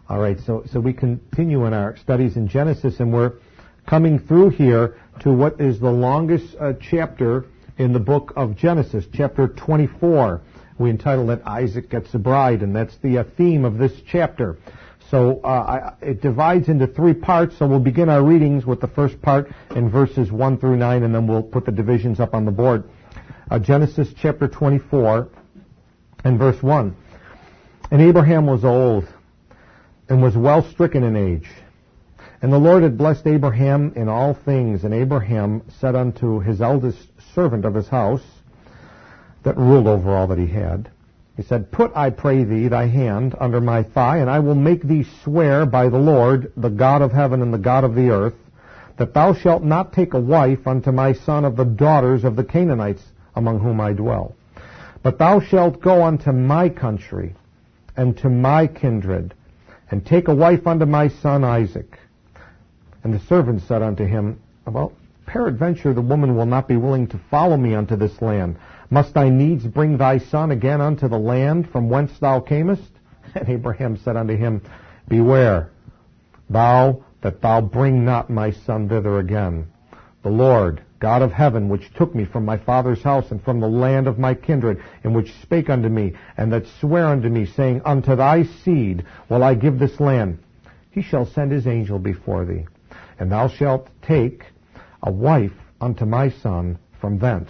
All right, so we continue in our studies in Genesis, and we're coming through here to what is the longest chapter in the book of Genesis, chapter 24. We entitled it Isaac Gets a Bride, and that's the theme of this chapter. So it divides into three parts, so we'll begin our readings with the first part in verses 1 through 9, and then we'll put the divisions up on the board. Genesis chapter 24 and verse 1. And Abraham was old and was well stricken in age. And the Lord had blessed Abraham in all things. And Abraham said unto his eldest servant of his house, that ruled over all that he had, he said, Put, I pray thee, thy hand under my thigh, and I will make thee swear by the Lord, the God of heaven and the God of the earth, that thou shalt not take a wife unto my son of the daughters of the Canaanites among whom I dwell. But thou shalt go unto my country and to my kindred, and take a wife unto my son Isaac. And the servant said unto him, Well, peradventure the woman will not be willing to follow me unto this land. Must I needs bring thy son again unto the land from whence thou camest? And Abraham said unto him, Beware, thou that thou bring not my son thither again. The Lord, God of heaven, which took me from my father's house and from the land of my kindred, and which spake unto me, and that sware unto me, saying, Unto thy seed will I give this land. He shall send his angel before thee, and thou shalt take a wife unto my son from thence.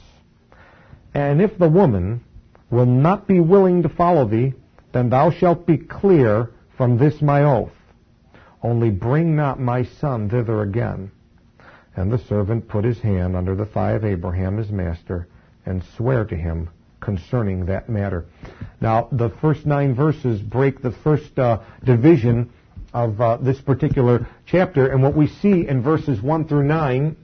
And if the woman will not be willing to follow thee, then thou shalt be clear from this my oath. Only bring not my son thither again. And the servant put his hand under the thigh of Abraham his master, and sware to him concerning that matter. Now, the first 9 verses break the first division of this particular chapter, and what we see in verses 1 through 9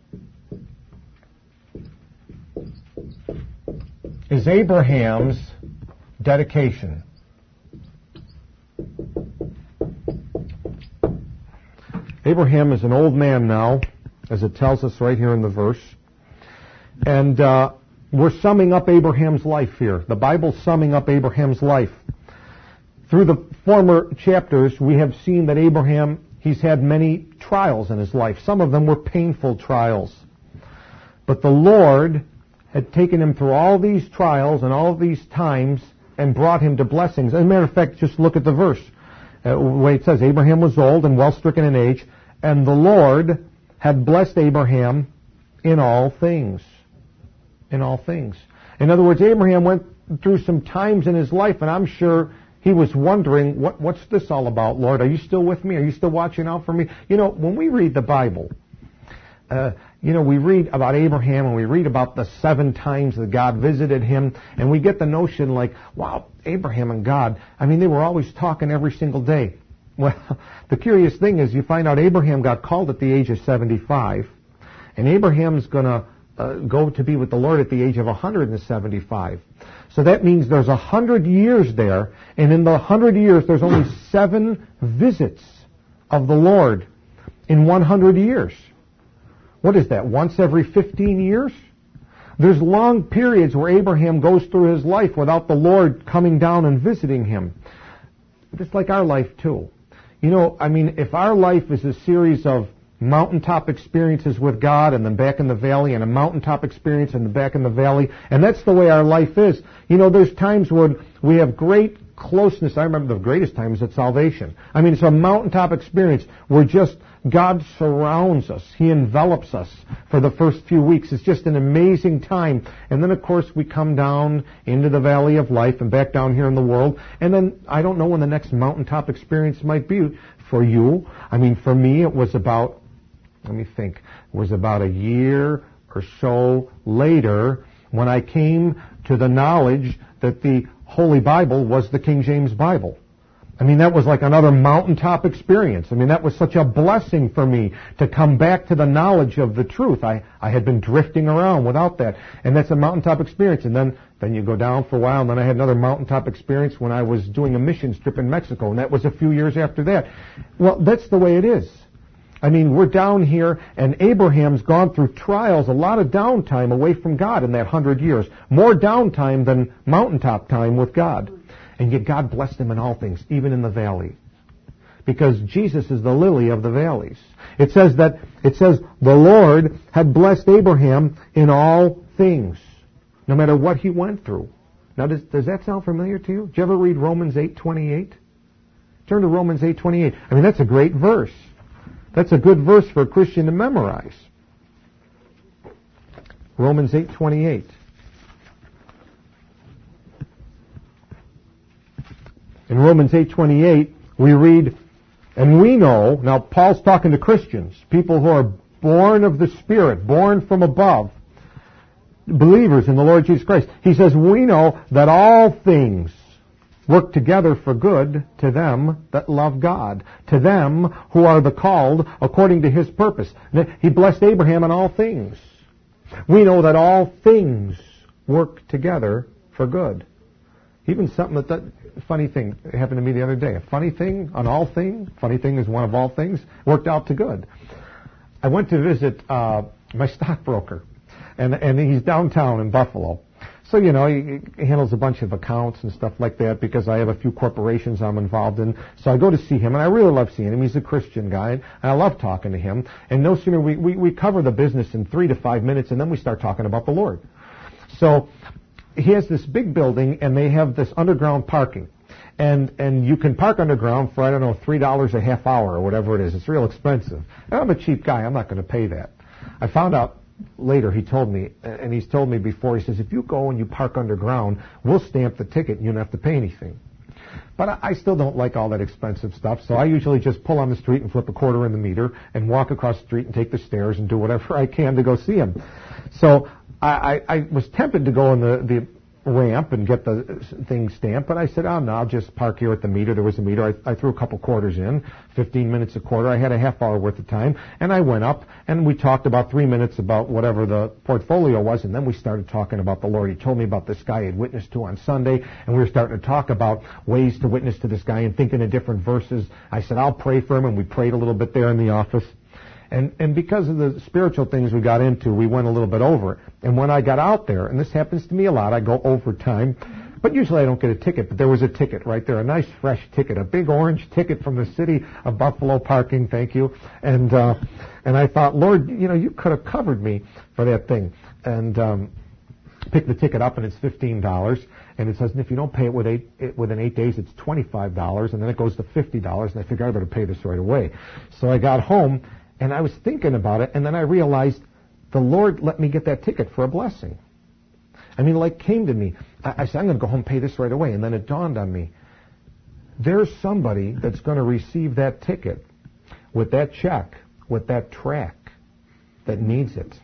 is Abraham's dedication. Abraham is an old man now, as it tells us right here in the verse. And we're summing up Abraham's life here. The Bible's summing up Abraham's life. Through the former chapters, we have seen that Abraham, he's had many trials in his life. Some of them were painful trials. But the Lord had taken him through all these trials and all these times and brought him to blessings. As a matter of fact, just look at the verse. The way it says, Abraham was old and well stricken in age, and the Lord had blessed Abraham in all things. In all things. In other words, Abraham went through some times in his life, and I'm sure he was wondering, what's this all about, Lord? Are you still with me? Are you still watching out for me? You know, when we read the Bible, we read about Abraham, and we read about the 7 times that God visited him, and we get the notion like, wow, Abraham and God, they were always talking every single day. Well, the curious thing is you find out Abraham got called at the age of 75, and Abraham's going to go to be with the Lord at the age of 175. So that means there's 100 years there, and in the 100 years there's only 7 visits of the Lord in 100 years. What is that, once every 15 years? There's long periods where Abraham goes through his life without the Lord coming down and visiting him. Just like our life too. If our life is a series of mountaintop experiences with God and then back in the valley and a mountaintop experience and then back in the valley, and that's the way our life is. There's times when we have great closeness. I remember the greatest time is at salvation. It's a mountaintop experience where just God surrounds us. He envelops us for the first few weeks. It's just an amazing time. And then, of course, we come down into the valley of life and back down here in the world. And then I don't know when the next mountaintop experience might be for you. For me, it was about, a year or so later when I came to the knowledge that the Holy Bible was the King James Bible. That was like another mountaintop experience. That was such a blessing for me to come back to the knowledge of the truth. I had been drifting around without that. And that's a mountaintop experience. And then you go down for a while, and then I had another mountaintop experience when I was doing a mission trip in Mexico, and that was a few years after that. Well, that's the way it is. We're down here, and Abraham's gone through trials, a lot of downtime away from God in that 100 years. More downtime than mountaintop time with God. And yet God blessed him in all things, even in the valley. because Jesus is the lily of the valleys. It says the Lord had blessed Abraham in all things, no matter what he went through. Now, does that sound familiar to you? Did you ever read Romans 8:28? Turn to Romans 8:28. I mean, that's a great verse. That's a good verse for a Christian to memorize. Romans 8:28. In Romans 8:28, we read, and we know, now Paul's talking to Christians, people who are born of the Spirit, born from above, believers in the Lord Jesus Christ. He says, we know that all things work together for good to them that love God, to them who are the called according to his purpose. He blessed Abraham in all things. We know that all things work together for good. Even something that funny thing happened to me the other day. A funny thing on all things. Funny thing is one of all things. Worked out to good. I went to visit my stockbroker, and he's downtown in Buffalo. So, you know, he handles a bunch of accounts and stuff like that because I have a few corporations I'm involved in. So I go to see him, and I really love seeing him. He's a Christian guy, and I love talking to him. And no sooner we cover the business in 3 to 5 minutes, and then we start talking about the Lord. So he has this big building, and they have this underground parking. And you can park underground for, I don't know, $3 a half hour or whatever it is. It's real expensive. And I'm a cheap guy. I'm not going to pay that. I found out later, he told me, and he's told me before, he says, if you go and you park underground, we'll stamp the ticket and you don't have to pay anything. But I still don't like all that expensive stuff, so I usually just pull on the street and flip a quarter in the meter and walk across the street and take the stairs and do whatever I can to go see him. So I was tempted to go in the ramp and get the thing stamped, but I said, oh, no, I'll just park here at the meter. There was a meter. I threw a couple quarters in, 15 minutes a quarter. I had a half hour worth of time, and I went up, and we talked about 3 minutes about whatever the portfolio was, and then we started talking about the Lord. He told me about this guy he had witnessed to on Sunday, and we were starting to talk about ways to witness to this guy and thinking of different verses. I said, I'll pray for him, and we prayed a little bit there in the office. And because of the spiritual things we got into, we went a little bit over it. And when I got out there, and this happens to me a lot, I go overtime, but usually I don't get a ticket, but there was a ticket right there, a nice fresh ticket, a big orange ticket from the city of Buffalo parking, thank you. And I thought, Lord, you know, you could have covered me for that thing. And picked the ticket up, and it's $15. And it says, and if you don't pay it within 8 days, it's $25, and then it goes to $50, and I figured I better pay this right away. So I got home, and I was thinking about it, and then I realized the Lord let me get that ticket for a blessing. I mean, like came to me. I said, I'm going to go home and pay this right away. And then it dawned on me, there's somebody that's going to receive that ticket with that check, with that track that needs it.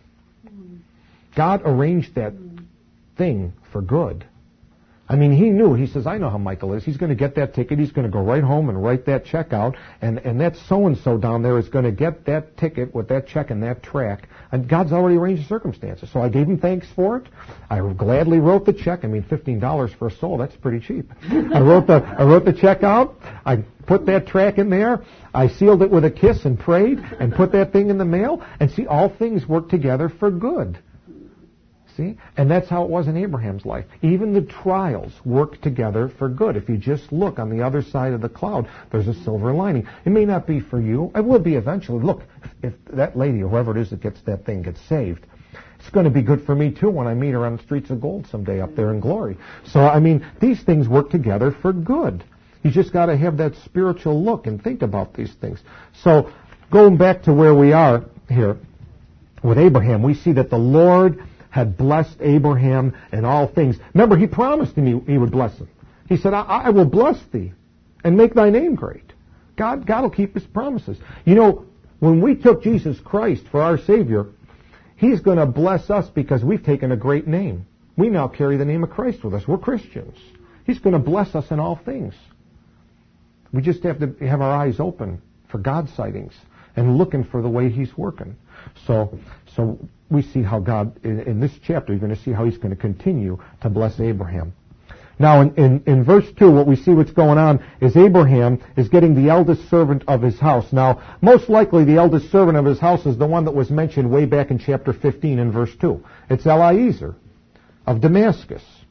God arranged that thing for good. I mean, he knew. He says, I know how Michael is. He's going to get that ticket. He's going to go right home and write that check out. And that so-and-so down there is going to get that ticket with that check and that track. And God's already arranged the circumstances. So I gave him thanks for it. I gladly wrote the check. I mean, $15 for a soul, that's pretty cheap. I wrote the check out. I put that track in there. I sealed it with a kiss and prayed and put that thing in the mail. And see, all things work together for good. See? And that's how it was in Abraham's life. Even the trials work together for good. If you just look on the other side of the cloud, there's a silver lining. It may not be for you. It will be eventually. Look, if that lady or whoever it is that gets that thing gets saved, it's going to be good for me too when I meet her on the streets of gold someday up there in glory. So, I mean, these things work together for good. You just got to have that spiritual look and think about these things. So, going back to where we are here with Abraham, we see that the Lord had blessed Abraham in all things. Remember, he promised him he would bless him. He said, I will bless thee and make thy name great. God will keep his promises. You know, when we took Jesus Christ for our Savior, he's going to bless us because we've taken a great name. We now carry the name of Christ with us. We're Christians. He's going to bless us in all things. We just have to have our eyes open for God's sightings and looking for the way he's working. So we see how God, in this chapter, you're going to see how he's going to continue to bless Abraham. Now, in verse 2, what we see what's going on is Abraham is getting the eldest servant of his house. Now, most likely the eldest servant of his house is the one that was mentioned way back in chapter 15 in verse 2. It's Eliezer of Damascus.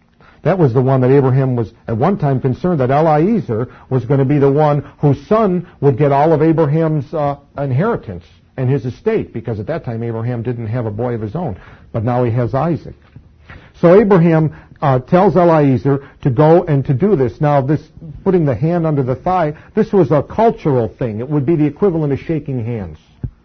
That was the one that Abraham was at one time concerned that Eliezer was going to be the one whose son would get all of Abraham's inheritance and his estate, because at that time Abraham didn't have a boy of his own, but now he has Isaac. So Abraham tells Eliezer to go and to do this. Now, this putting the hand under the thigh, this was a cultural thing. It would be the equivalent of shaking hands.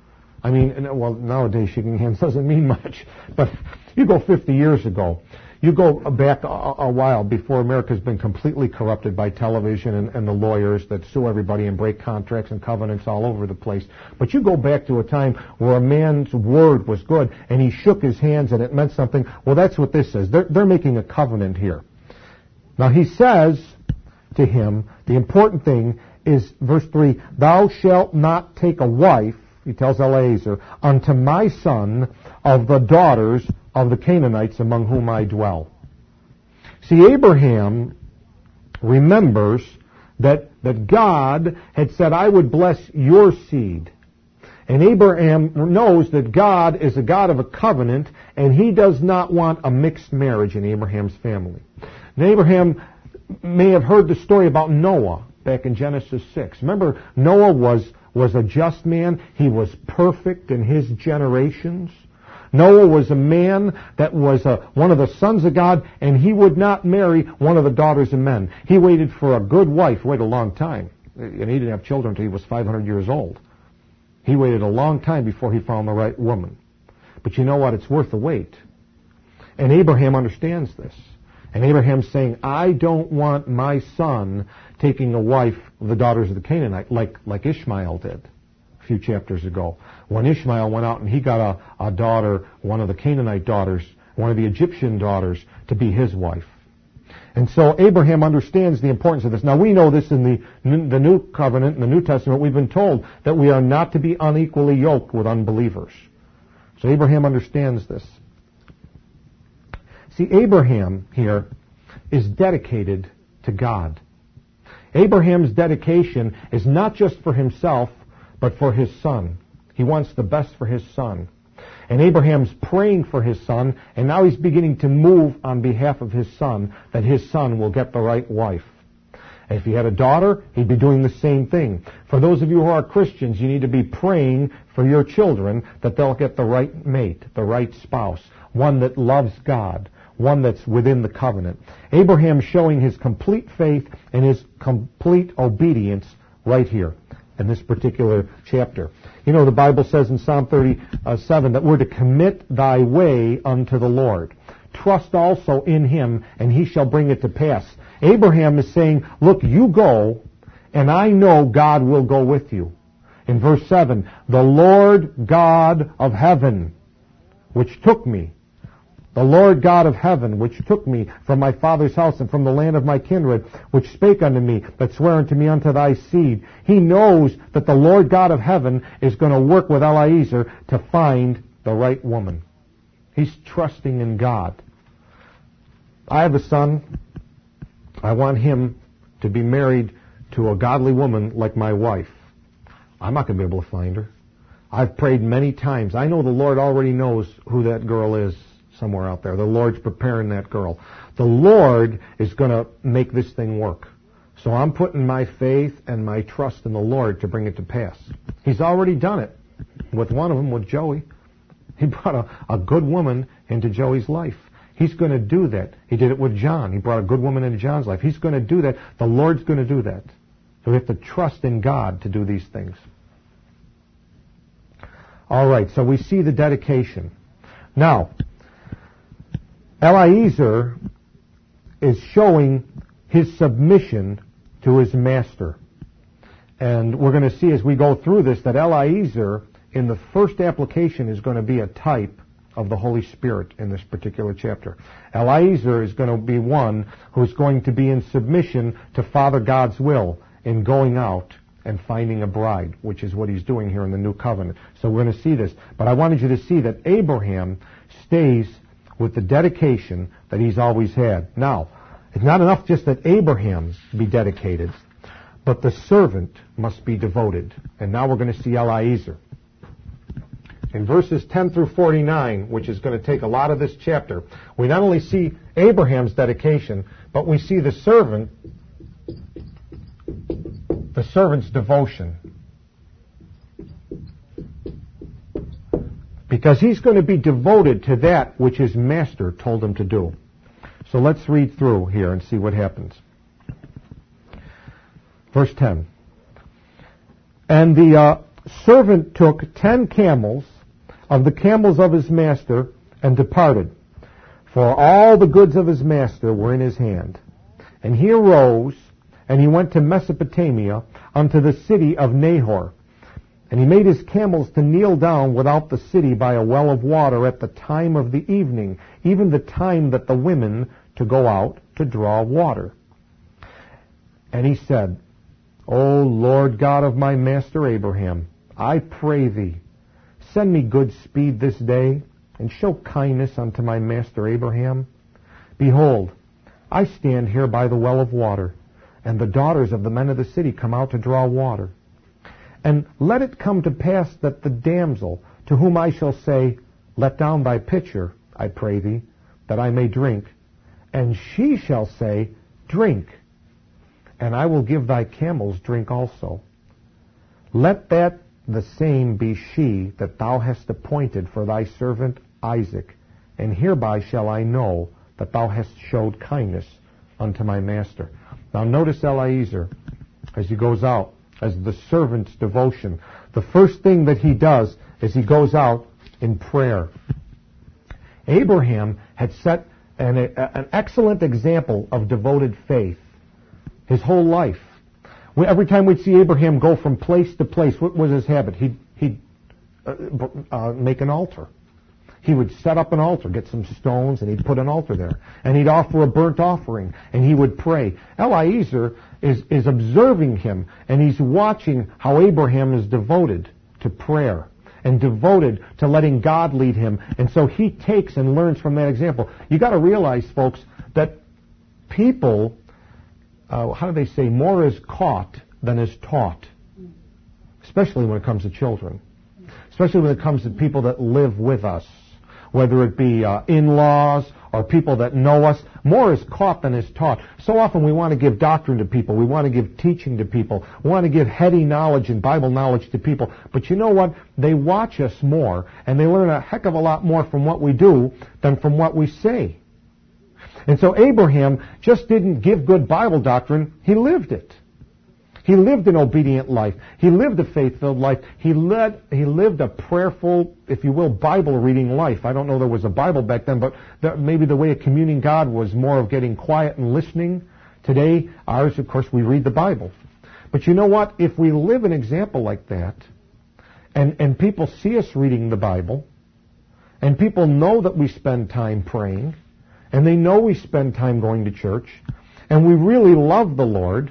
I mean, well, nowadays shaking hands doesn't mean much, but you go 50 years ago. You go back a while before America's been completely corrupted by television and the lawyers that sue everybody and break contracts and covenants all over the place. But you go back to a time where a man's word was good and he shook his hands and it meant something. Well, that's what this says. They're making a covenant here. Now he says to him, the important thing is verse 3, thou shalt not take a wife, he tells Eliezer, unto my son of the daughters of the Canaanites among whom I dwell. See, Abraham remembers that God had said, I would bless your seed. And Abraham knows that God is a God of a covenant, and he does not want a mixed marriage in Abraham's family. And Abraham may have heard the story about Noah back in Genesis 6. Remember, Noah was a just man. He was perfect in his generations. Noah was a man that was one of the sons of God, and he would not marry one of the daughters of men. He waited for a good wife, waited a long time, and he didn't have children until he was 500 years old. He waited a long time before he found the right woman. But you know what? It's worth the wait. And Abraham understands this. And Abraham's saying, I don't want my son taking a wife of the daughters of the Canaanite like Ishmael did a few chapters ago. When Ishmael went out and he got a daughter, one of the Canaanite daughters, one of the Egyptian daughters, to be his wife. And so Abraham understands the importance of this. Now we know this in the New Covenant, in the New Testament. We've been told that we are not to be unequally yoked with unbelievers. So Abraham understands this. See, Abraham here is dedicated to God. Abraham's dedication is not just for himself, but for his son. He wants the best for his son. And Abraham's praying for his son, and now he's beginning to move on behalf of his son, that his son will get the right wife. And if he had a daughter, he'd be doing the same thing. For those of you who are Christians, you need to be praying for your children that they'll get the right mate, the right spouse, one that loves God, one that's within the covenant. Abraham showing his complete faith and his complete obedience right here in this particular chapter. You know, the Bible says in Psalm 37 that we're to commit thy way unto the Lord. Trust also in him, and he shall bring it to pass. Abraham is saying, look, you go, and I know God will go with you. In verse 7, the Lord God of heaven, which took me, the Lord God of heaven, which took me from my father's house and from the land of my kindred, which spake unto me, that sware unto me unto thy seed. He knows that the Lord God of heaven is going to work with Eliezer to find the right woman. He's trusting in God. I have a son. I want him to be married to a godly woman like my wife. I'm not going to be able to find her. I've prayed many times. I know the Lord already knows who that girl is somewhere out there. The Lord's preparing that girl. The Lord is going to make this thing work. So I'm putting my faith and my trust in the Lord to bring it to pass. He's already done it with one of them, with Joey. He brought a good woman into Joey's life. He's going to do that. He did it with John. He brought a good woman into John's life. He's going to do that. The Lord's going to do that. So we have to trust in God to do these things. All right, so we see the dedication. Now, Eliezer is showing his submission to his master. And we're going to see as we go through this that Eliezer, in the first application, is going to be a type of the Holy Spirit in this particular chapter. Eliezer is going to be one who's going to be in submission to Father God's will in going out and finding a bride, which is what he's doing here in the New Covenant. So we're going to see this. But I wanted you to see that Abraham stays with the dedication that he's always had. Now, it's not enough just that Abraham be dedicated, but the servant must be devoted. And now we're going to see Eliezer. in verses 10 through 49, which is going to take a lot of this chapter, we not only see Abraham's dedication, but we see the servant's devotion. Because he's going to be devoted to that which his master told him to do. So let's read through here and see what happens. Verse 10. And the servant took 10 camels of the camels of his master and departed, for all the goods of his master were in his hand. And he arose, and he went to Mesopotamia, unto the city of Nahor. And he made his camels to kneel down without the city by a well of water at the time of the evening, even the time that the women to go out to draw water. And he said, O Lord God of my master Abraham, I pray thee, send me good speed this day, and show kindness unto my master Abraham. Behold, I stand here by the well of water, and the daughters of the men of the city come out to draw water. And let it come to pass that the damsel, to whom I shall say, Let down thy pitcher, I pray thee, that I may drink, and she shall say, Drink, and I will give thy camels drink also. Let that the same be she that thou hast appointed for thy servant Isaac, and hereby shall I know that thou hast showed kindness unto my master. Now notice Eliezer, as he goes out, as the servant's devotion. The first thing that he does is he goes out in prayer. Abraham had set an excellent example of devoted faith his whole life. Every time we'd see Abraham go from place to place, what was his habit? He'd make an altar. He would set up an altar, get some stones, and he'd put an altar there. And he'd offer a burnt offering, and he would pray. Eliezer is observing him, and he's watching how Abraham is devoted to prayer and devoted to letting God lead him. And so he takes and learns from that example. You got to realize, folks, that people, how do they say, more is caught than is taught, especially when it comes to children, especially when it comes to people that live with us, whether it be in-laws or people that know us. More is caught than is taught. So often we want to give doctrine to people. We want to give teaching to people. We want to give heady knowledge and Bible knowledge to people. But you know what? They watch us more, and they learn a heck of a lot more from what we do than from what we say. And so Abraham just didn't give good Bible doctrine. He lived it. He lived an obedient life. He lived a faith-filled life. He lived a prayerful, if you will, Bible-reading life. I don't know there was a Bible back then, but maybe the way of communing God was more of getting quiet and listening. Today, ours, of course, we read the Bible. But you know what? If we live an example like that, and people see us reading the Bible, and people know that we spend time praying, and they know we spend time going to church, and we really love the Lord,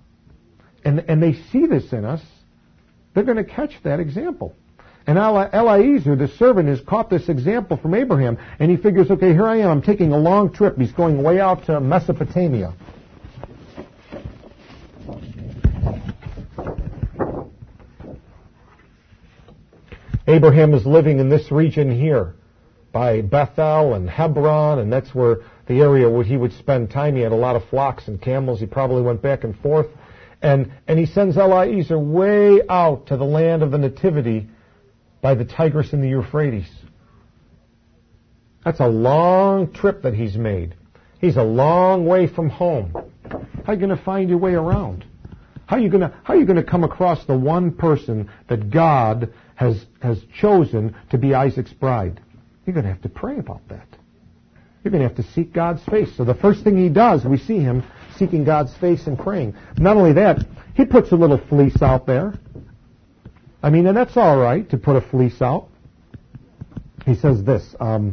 and they see this in us, they're going to catch that example. And Eliezer, the servant, has caught this example from Abraham, and he figures, okay, here I am, I'm taking a long trip. He's going way out to Mesopotamia. Abraham is living in this region here by Bethel and Hebron, and that's where the area where he would spend time. He had a lot of flocks and camels. He probably went back and forth. And he sends Eliezer way out to the land of the Nativity by the Tigris and the Euphrates. That's a long trip that he's made. He's a long way from home. How are you going to find your way around? How are you going to come across the one person that God has chosen to be Isaac's bride? You're going to have to pray about that. You're going to have to seek God's face. So the first thing he does, we see him seeking God's face and praying. Not only that, he puts a little fleece out there. I mean, and that's all right to put a fleece out. He says this in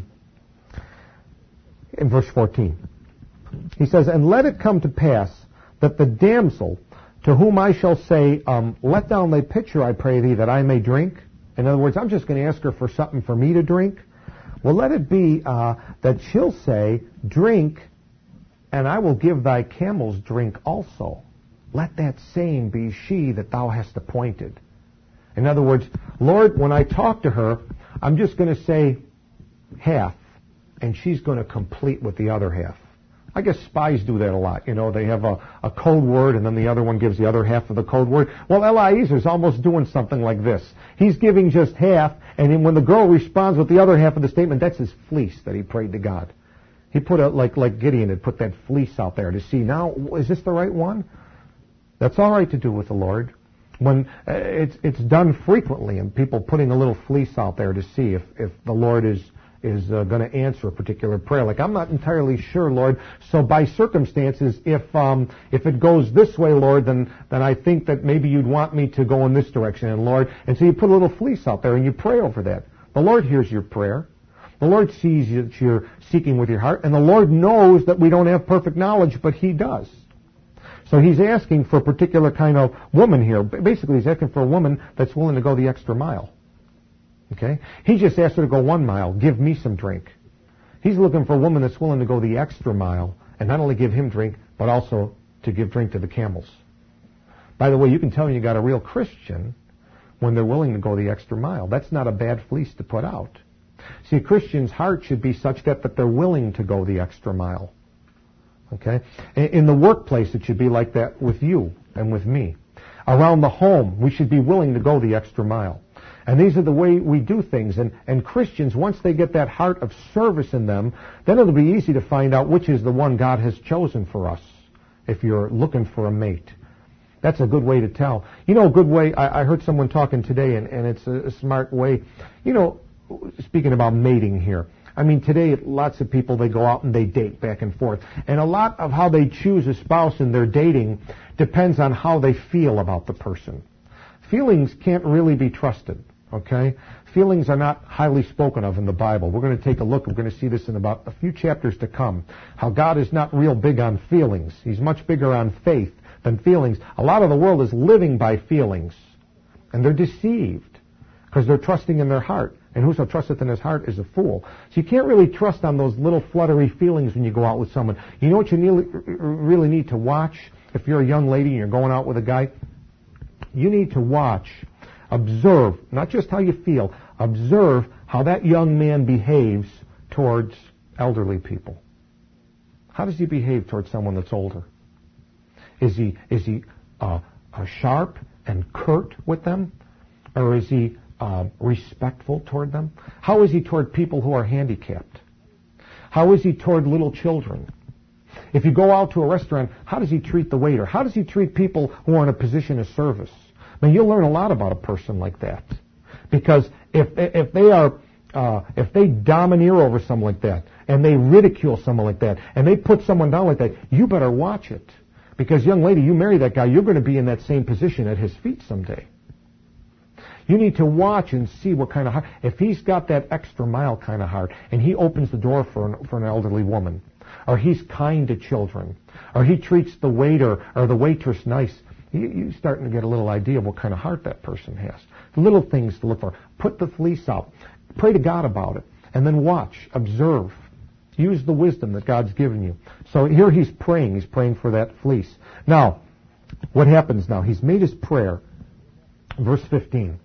verse 14. He says, And let it come to pass that the damsel to whom I shall say, Let down thy pitcher, I pray thee, that I may drink. In other words, I'm just going to ask her for something for me to drink. Well, let it be that she'll say, Drink, and I will give thy camels drink also. Let that same be she that thou hast appointed. In other words, Lord, when I talk to her, I'm just going to say half, and she's going to complete with the other half. I guess spies do that a lot. You know, they have a code word, and then the other one gives the other half of the code word. Well, Eliezer's almost doing something like this. He's giving just half, and then when the girl responds with the other half of the statement, that's his fleece that he prayed to God. He put it like Gideon had put that fleece out there to see, now, is this the right one? That's all right to do with the Lord. When it's done frequently, and people putting a little fleece out there to see if the Lord is going to answer a particular prayer. Like, I'm not entirely sure, Lord. So by circumstances, if it goes this way, Lord, then I think that maybe you'd want me to go in this direction, and Lord, and so you put a little fleece out there and you pray over that. The Lord hears your prayer. The Lord sees that you're seeking with your heart, and the Lord knows that we don't have perfect knowledge, but He does. So He's asking for a particular kind of woman here. Basically, He's asking for a woman that's willing to go the extra mile. Okay? He just asked her to go 1 mile. Give me some drink. He's looking for a woman that's willing to go the extra mile and not only give him drink, but also to give drink to the camels. By the way, you can tell you got a real Christian when they're willing to go the extra mile. That's not a bad fleece to put out. See, a Christian's heart should be such that they're willing to go the extra mile. Okay? In the workplace, it should be like that with you and with me. Around the home, we should be willing to go the extra mile. And these are the way we do things. And Christians, once they get that heart of service in them, then it'll be easy to find out which is the one God has chosen for us if you're looking for a mate. That's a good way to tell. You know, a good way, I heard someone talking today, and it's a smart way. You know, speaking about mating here, I mean, today lots of people, they go out and they date back and forth. And a lot of how they choose a spouse in their dating depends on how they feel about the person. Feelings can't really be trusted, okay? Feelings are not highly spoken of in the Bible. We're going to take a look. We're going to see this in about a few chapters to come, how God is not real big on feelings. He's much bigger on faith than feelings. A lot of the world is living by feelings, and they're deceived because they're trusting in their heart. And whoso trusteth in his heart is a fool. So you can't really trust on those little fluttery feelings when you go out with someone. You know what you really need to watch? If you're a young lady and you're going out with a guy, you need to watch, observe, not just how you feel, observe how that young man behaves towards elderly people. How does he behave towards someone that's older? Is he sharp and curt with them? Or is he respectful toward them? How is he toward people who are handicapped? How is he toward little children? If you go out to a restaurant, how does he treat the waiter? How does he treat people who are in a position of service? I mean, you'll learn a lot about a person like that. Because if they domineer over someone like that, and they ridicule someone like that, and they put someone down like that, you better watch it. Because, young lady, you marry that guy, you're going to be in that same position at his feet someday. You need to watch and see what kind of heart. If he's got that extra mile kind of heart, and he opens the door for an elderly woman, or he's kind to children, or he treats the waiter or the waitress nice, you're starting to get a little idea of what kind of heart that person has. Little things to look for. Put the fleece out. Pray to God about it. And then watch. Observe. Use the wisdom that God's given you. So here he's praying. He's praying for that fleece. Now, what happens now? He's made his prayer. Verse 15.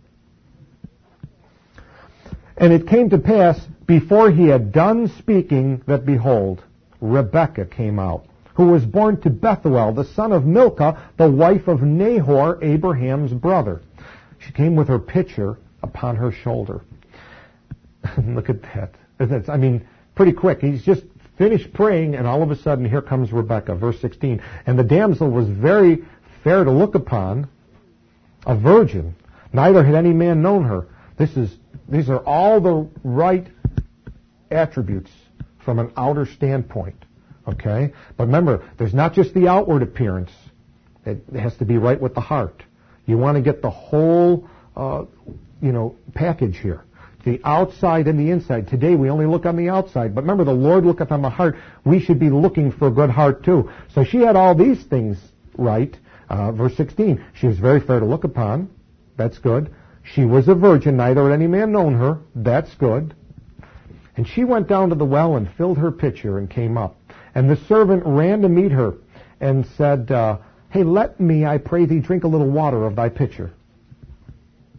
And it came to pass, before he had done speaking, that behold, Rebekah came out, who was born to Bethuel, the son of Milcah, the wife of Nahor, Abraham's brother. She came with her pitcher upon her shoulder. Look at that. I mean, pretty quick. He's just finished praying, and all of a sudden, here comes Rebekah. Verse 16. And the damsel was very fair to look upon, a virgin. Neither had any man known her. These are all the right attributes from an outer standpoint. Okay? But remember, there's not just the outward appearance. It has to be right with the heart. You want to get the whole, package here. The outside and the inside. Today we only look on the outside. But remember, the Lord looketh on the heart. We should be looking for a good heart too. So she had all these things right. Verse 16. She was very fair to look upon. That's good. She was a virgin. Neither had any man known her. That's good. And she went down to the well and filled her pitcher and came up. And the servant ran to meet her and said, Hey, let me, I pray thee, drink a little water of thy pitcher.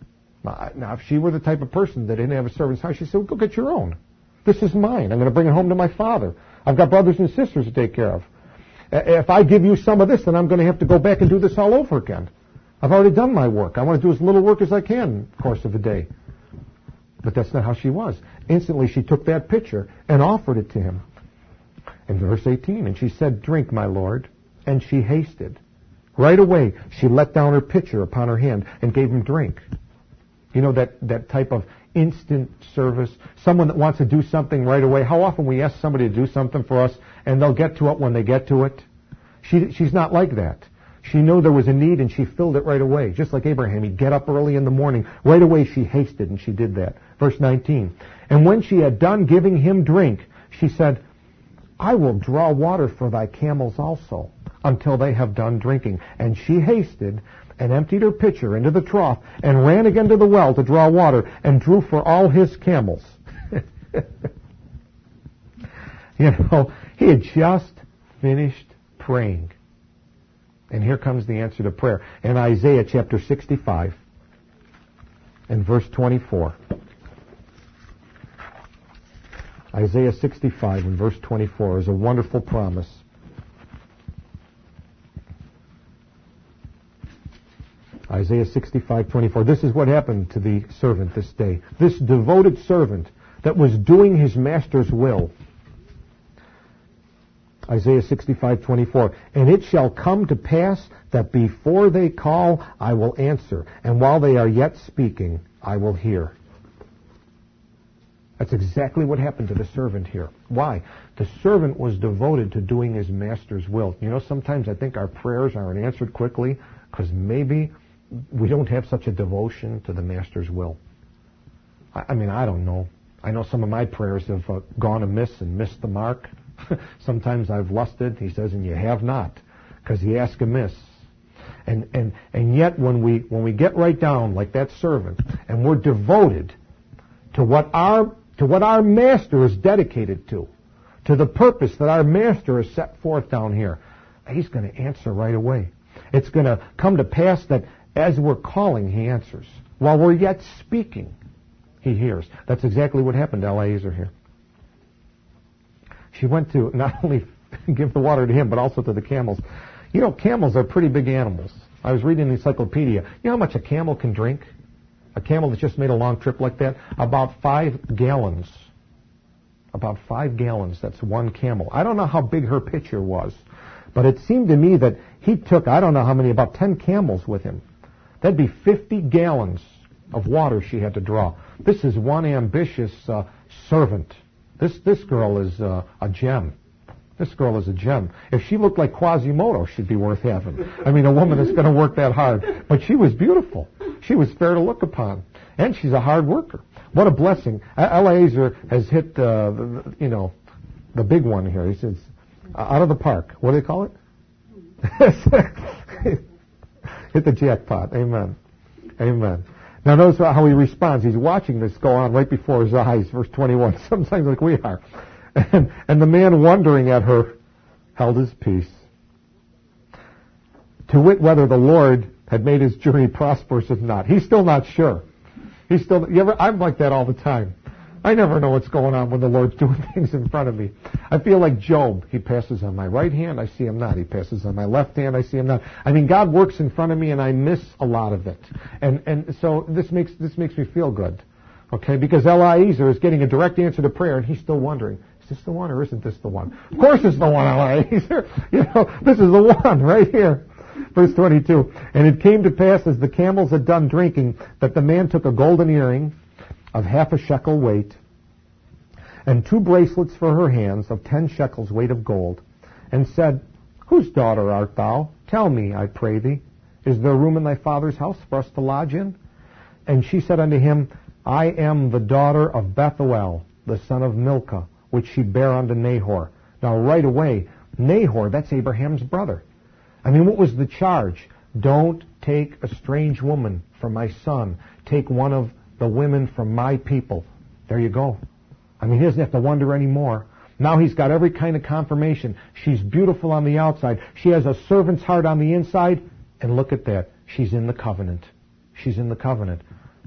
Now, if she were the type of person that didn't have a servant's house, she'd say, well, go get your own. This is mine. I'm going to bring it home to my father. I've got brothers and sisters to take care of. If I give you some of this, then I'm going to have to go back and do this all over again. I've already done my work. I want to do as little work as I can in the course of a day. But that's not how she was. Instantly, she took that pitcher and offered it to him. In verse 18, and she said, drink, my lord. And she hasted. Right away, she let down her pitcher upon her hand and gave him drink. You know, that type of instant service, someone that wants to do something right away. How often we ask somebody to do something for us and they'll get to it when they get to it? She's not like that. She knew there was a need and she filled it right away. Just like Abraham, he'd get up early in the morning. Right away she hasted and she did that. Verse 19. And when she had done giving him drink, she said, I will draw water for thy camels also, until they have done drinking. And she hasted and emptied her pitcher into the trough and ran again to the well to draw water and drew for all his camels. You know, he had just finished praying. And here comes the answer to prayer. In Isaiah chapter 65 and verse 24. Isaiah 65 and verse 24 is a wonderful promise. Isaiah 65:24. This is what happened to the servant this day. This devoted servant that was doing his master's will. Isaiah 65:24. And it shall come to pass that before they call, I will answer. And while they are yet speaking, I will hear. That's exactly what happened to the servant here. Why? The servant was devoted to doing his master's will. You know, sometimes I think our prayers aren't answered quickly because maybe we don't have such a devotion to the master's will. I mean, I don't know. I know some of my prayers have gone amiss and missed the mark. Sometimes I've lusted, he says, and you have not, because you ask amiss. And yet when we get right down like that servant, and we're devoted to what our master is dedicated to the purpose that our master has set forth down here, he's going to answer right away. It's going to come to pass that as we're calling, he answers. While we're yet speaking, he hears. That's exactly what happened to Eliezer here. She went to not only give the water to him, but also to the camels. You know, camels are pretty big animals. I was reading the encyclopedia. You know how much a camel can drink? A camel that's just made a long trip like that? About 5 gallons. About 5 gallons. That's one camel. I don't know how big her pitcher was, but it seemed to me that he took, I don't know how many, about 10 camels with him. That'd be 50 gallons of water she had to draw. This is one ambitious servant. This girl is a gem. This girl is a gem. If she looked like Quasimodo, she'd be worth having. I mean, a woman that's going to work that hard. But she was beautiful. She was fair to look upon. And she's a hard worker. What a blessing. Eliezer has hit, the big one here. He says, out of the park. What do they call it? Hit the jackpot. Amen. Amen. Now notice how he responds. He's watching this go on right before his eyes. Verse 21. Sometimes like we are. And the man, wondering at her, held his peace. To wit, whether the Lord had made his journey prosperous or not. He's still not sure. I'm like that all the time. I never know what's going on when the Lord's doing things in front of me. I feel like Job. He passes on my right hand, I see him not. He passes on my left hand, I see him not. I mean, God works in front of me, and I miss a lot of it. And so this makes me feel good, okay? Because Eliezer is getting a direct answer to prayer, and he's still wondering, is this the one or isn't this the one? Of course it's the one, Eliezer. This is the one right here. Verse 22. And it came to pass, as the camels had done drinking, that the man took a golden earring of half a shekel weight, and 2 bracelets for her hands of 10 shekels weight of gold, and said, Whose daughter art thou? Tell me, I pray thee, is there room in thy father's house for us to lodge in? And she said unto him, I am the daughter of Bethuel, the son of Milcah, which she bare unto Nahor. Now right away, Nahor, that's Abraham's brother. I mean, what was the charge? Don't take a strange woman for my son. Take one of the women from my people. There you go. I mean, he doesn't have to wonder anymore. Now he's got every kind of confirmation. She's beautiful on the outside. She has a servant's heart on the inside. And look at that. She's in the covenant. She's in the covenant.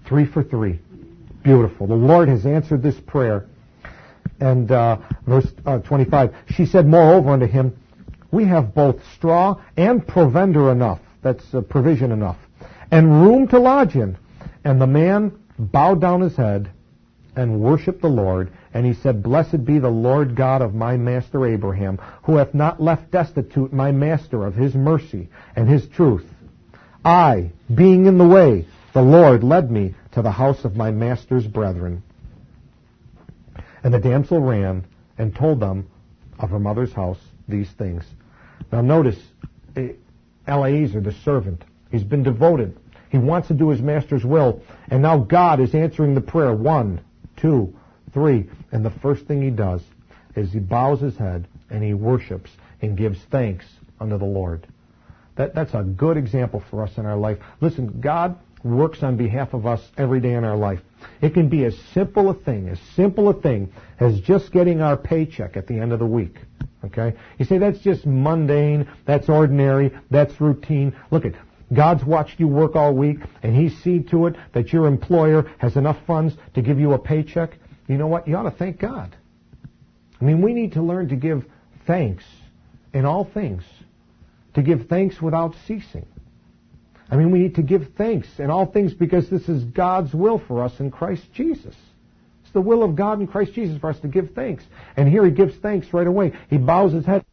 3 for 3. Beautiful. The Lord has answered this prayer. And verse 25, she said moreover unto him, we have both straw and provender enough. That's provision enough. And room to lodge in. And the man bowed down his head and worshipped the Lord. And he said, blessed be the Lord God of my master Abraham, who hath not left destitute my master of his mercy and his truth. I, being in the way, the Lord led me to the house of my master's brethren. And the damsel ran and told them of her mother's house these things. Now notice, Eliezer, the servant, he's been devoted. He wants to do his master's will. And now God is answering the prayer. 1, 2, 3. And the first thing he does is he bows his head and he worships and gives thanks unto the Lord. That's a good example for us in our life. Listen, God works on behalf of us every day in our life. It can be as simple a thing as just getting our paycheck at the end of the week. Okay? You say, that's just mundane, that's ordinary, that's routine. Look at God's watched you work all week, and He's seen to it that your employer has enough funds to give you a paycheck. You know what? You ought to thank God. I mean, we need to learn to give thanks in all things, to give thanks without ceasing. I mean, we need to give thanks in all things because this is God's will for us in Christ Jesus. It's the will of God in Christ Jesus for us to give thanks. And here He gives thanks right away. He bows His head.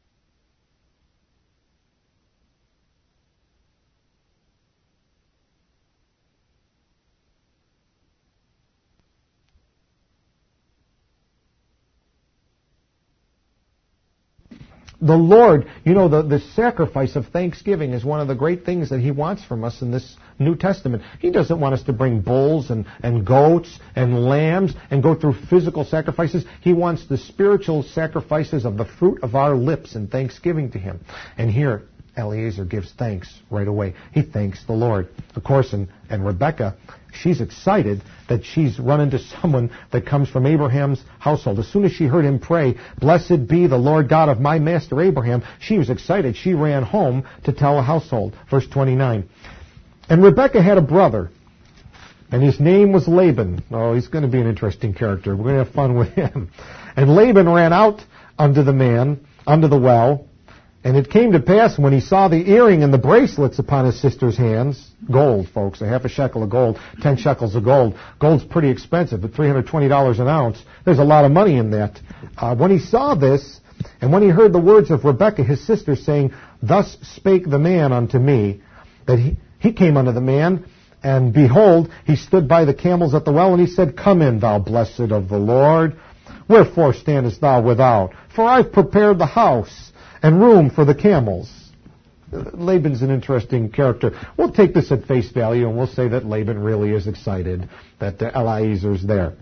The Lord, you know, the sacrifice of thanksgiving is one of the great things that He wants from us in this New Testament. He doesn't want us to bring bulls and goats and lambs and go through physical sacrifices. He wants the spiritual sacrifices of the fruit of our lips in thanksgiving to Him. And here, Eliezer gives thanks right away. He thanks the Lord. Of course, and Rebekah, she's excited that she's run into someone that comes from Abraham's household. As soon as she heard him pray, blessed be the Lord God of my master Abraham, she was excited. She ran home to tell the household. Verse 29. And Rebekah had a brother, and his name was Laban. Oh, he's going to be an interesting character. We're going to have fun with him. And Laban ran out unto the man, unto the well. And it came to pass when he saw the earring and the bracelets upon his sister's hands, gold, folks, a half a shekel of gold, 10 shekels of gold. Gold's pretty expensive, at $320 an ounce. There's a lot of money in that. When he saw this, and when he heard the words of Rebekah, his sister, saying, thus spake the man unto me, that he came unto the man, and behold, he stood by the camels at the well, and he said, come in, thou blessed of the Lord. Wherefore standest thou without? For I've prepared the house and room for the camels. Laban's an interesting character. We'll take this at face value, and we'll say that Laban really is excited that Eliezer's there.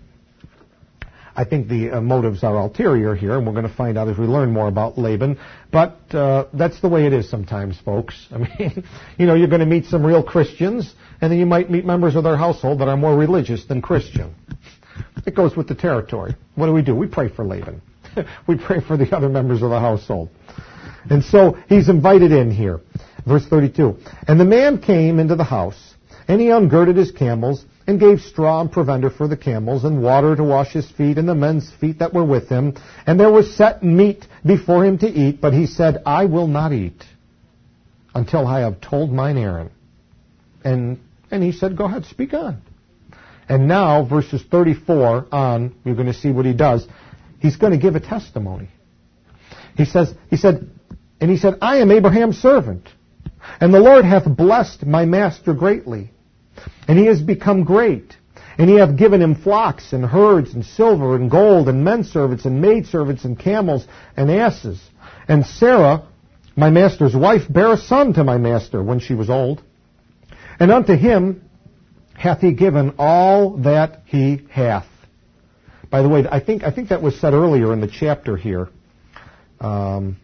I think the motives are ulterior here, and we're going to find out as we learn more about Laban. But that's the way it is sometimes, folks. I mean, you know, you're going to meet some real Christians, and then you might meet members of their household that are more religious than Christian. It goes with the territory. What do? We pray for Laban. We pray for the other members of the household. And so he's invited in here. Verse 32. And the man came into the house, and he ungirded his camels, and gave straw and provender for the camels, and water to wash his feet, and the men's feet that were with him. And there was set meat before him to eat, but he said, I will not eat until I have told mine errand. And he said, go ahead, speak on. And now, verses 34 on, you're going to see what he does. He's going to give a testimony. He said, I am Abraham's servant, and the Lord hath blessed my master greatly, and he has become great, and he hath given him flocks and herds and silver and gold and men servants and maid servants and camels and asses. And Sarah, my master's wife, bare a son to my master when she was old, and unto him hath he given all that he hath. By the way, I think that was said earlier in the chapter here. Trying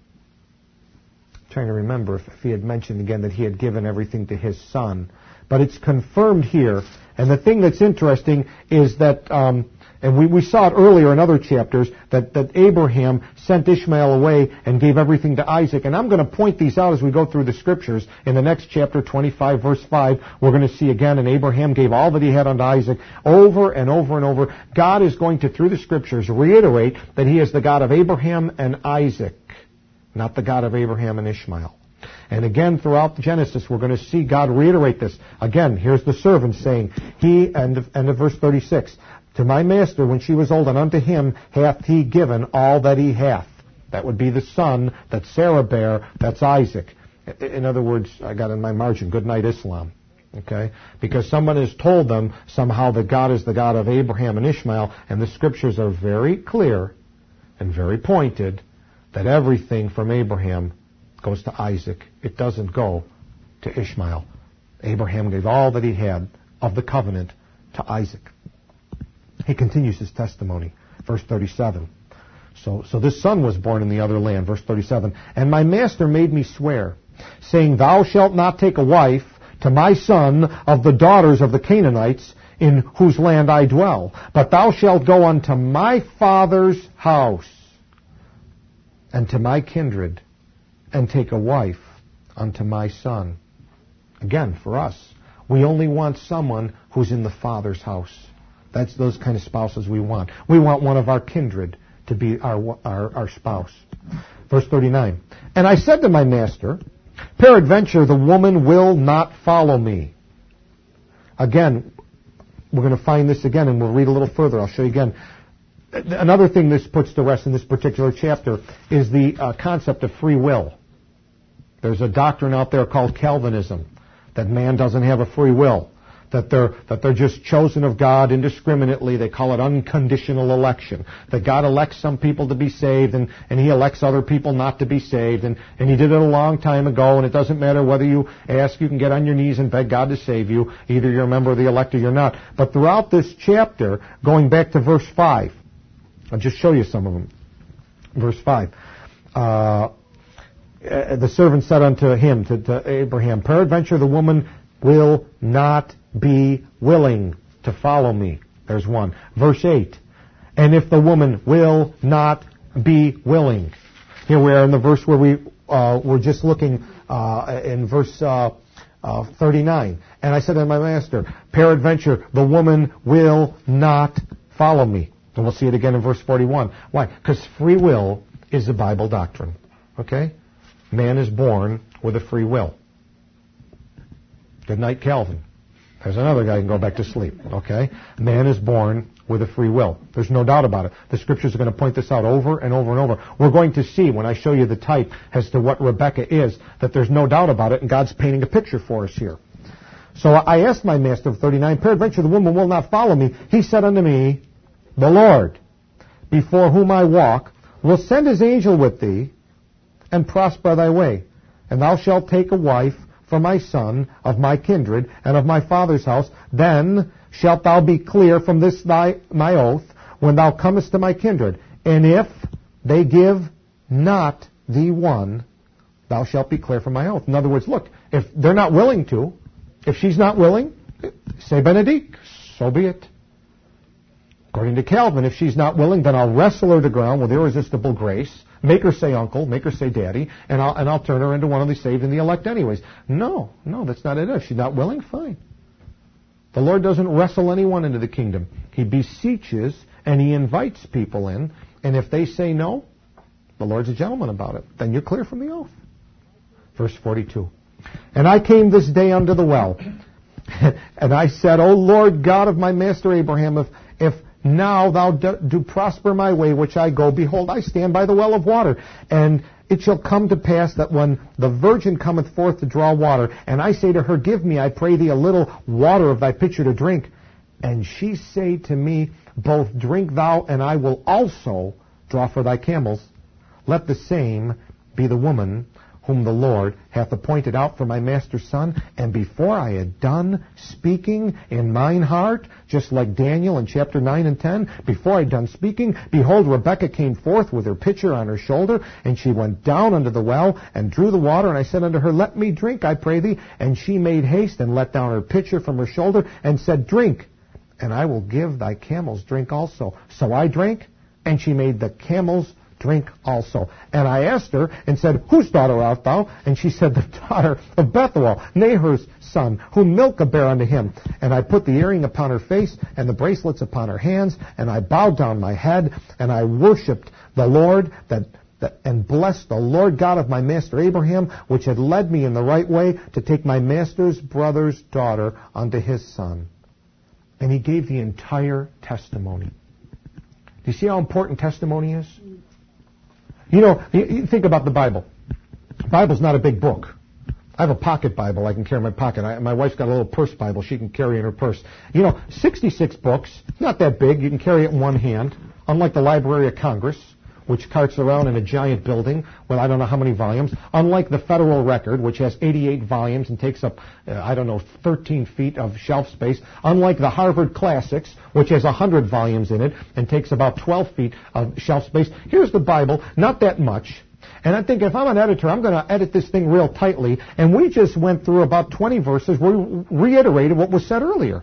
to remember if he had mentioned again that he had given everything to his son. But it's confirmed here. And the thing that's interesting is that And we saw it earlier in other chapters that Abraham sent Ishmael away and gave everything to Isaac. And I'm going to point these out as we go through the Scriptures. In the next chapter, 25, verse 5, we're going to see again, and Abraham gave all that he had unto Isaac. Over and over and over, God is going to, through the Scriptures, reiterate that He is the God of Abraham and Isaac, not the God of Abraham and Ishmael. And again, throughout Genesis, we're going to see God reiterate this. Again, here's the servant saying, end of verse 36, to my master, when she was old, and unto him hath he given all that he hath. That would be the son that Sarah bare, that's Isaac. In other words, I got in my margin, good night Islam. Okay? Because someone has told them somehow that God is the God of Abraham and Ishmael, and the Scriptures are very clear and very pointed that everything from Abraham goes to Isaac. It doesn't go to Ishmael. Abraham gave all that he had of the covenant to Isaac. He continues his testimony. Verse 37. So this son was born in the other land. Verse 37. And my master made me swear, saying, Thou shalt not take a wife to my son of the daughters of the Canaanites, in whose land I dwell, but thou shalt go unto my father's house and to my kindred, and take a wife unto my son. Again, for us, we only want someone who's in the Father's house. That's those kind of spouses we want. We want one of our kindred to be our spouse. Verse 39. And I said to my master, Peradventure the woman will not follow me. Again, we're going to find this again, and we'll read a little further. I'll show you again. Another thing this puts to rest in this particular chapter is the concept of free will. There's a doctrine out there called Calvinism, that man doesn't have a free will, that they're just chosen of God indiscriminately. They call it unconditional election, that God elects some people to be saved and He elects other people not to be saved, and He did it a long time ago, and it doesn't matter whether you ask, you can get on your knees and beg God to save you. Either you're a member of the elect or you're not. But throughout this chapter, going back to verse 5, I'll just show you some of them. Verse 5. The servant said unto him, to Abraham, Peradventure the woman will not be willing to follow me. There's one. Verse 8. And if the woman will not be willing. Here we are in the verse where we were just looking in verse 39. And I said to my master, Peradventure the woman will not follow me. And we'll see it again in verse 41. Why? Because free will is a Bible doctrine. Okay? Man is born with a free will. Good night, Calvin. There's another guy who can go back to sleep. Okay? Man is born with a free will. There's no doubt about it. The Scriptures are going to point this out over and over and over. We're going to see, when I show you the type as to what Rebekah is, that there's no doubt about it, and God's painting a picture for us here. So I asked my master, 39, Peradventure the woman will not follow me. He said unto me, The Lord, before whom I walk, will send His angel with thee, and prosper thy way. And thou shalt take a wife for my son of my kindred and of my father's house. Then shalt thou be clear from this my oath, when thou comest to my kindred. And if they give not thee one, thou shalt be clear from my oath. In other words, look, if they're not willing to, if she's not willing, say Benedict, so be it. According to Calvin, if she's not willing, then I'll wrestle her to ground with irresistible grace, make her say uncle, make her say daddy, and I'll turn her into one of the saved and the elect anyways. No, that's not it. If she's not willing, fine. The Lord doesn't wrestle anyone into the kingdom. He beseeches and He invites people in, and if they say no, the Lord's a gentleman about it. Then you're clear from the oath. Verse 42. And I came this day unto the well, and I said, O Lord God of my master Abraham, if now thou do prosper my way which I go, behold, I stand by the well of water. And it shall come to pass that when the virgin cometh forth to draw water, and I say to her, Give me, I pray thee, a little water of thy pitcher to drink. And she say to me, Both drink thou, and I will also draw for thy camels. Let the same be the woman whom the Lord hath appointed out for my master's son. And before I had done speaking in mine heart, just like Daniel in chapter 9 and 10, before I had done speaking, behold, Rebekah came forth with her pitcher on her shoulder, and she went down unto the well, and drew the water, and I said unto her, Let me drink, I pray thee. And she made haste, and let down her pitcher from her shoulder, and said, Drink. and I will give thy camels drink also. So I drank, and she made the camels drink also. And I asked her and said, whose daughter art thou? And she said, the daughter of Bethuel, Nahor's son, whom Milcah bare unto him. And I put the earring upon her face and the bracelets upon her hands, and I bowed down my head, and I worshipped the Lord and blessed the Lord God of my master Abraham, which had led me in the right way to take my master's brother's daughter unto his son. And he gave the entire testimony. Do you see how important testimony is? You know, you think about the Bible. The Bible's not a big book. I have a pocket Bible I can carry in my pocket. My wife's got a little purse Bible she can carry in her purse. You know, 66 books, not that big. You can carry it in one hand, unlike the Library of Congress, which carts around in a giant building with I don't know how many volumes, unlike the Federal Record, which has 88 volumes and takes up, 13 feet of shelf space, unlike the Harvard Classics, which has 100 volumes in it and takes about 12 feet of shelf space. Here's the Bible, not that much. And I think if I'm an editor, I'm going to edit this thing real tightly, and we just went through about 20 verses where we reiterated what was said earlier.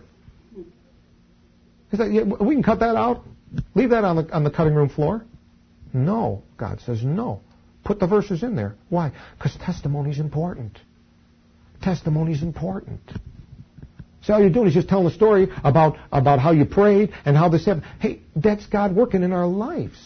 Is that, we can cut that out? Leave that on the cutting room floor? No. God says no. Put the verses in there. Why? Because testimony's important. Testimony's important. See, all you're doing is just telling a story about how you prayed and how this happened. Hey, that's God working in our lives.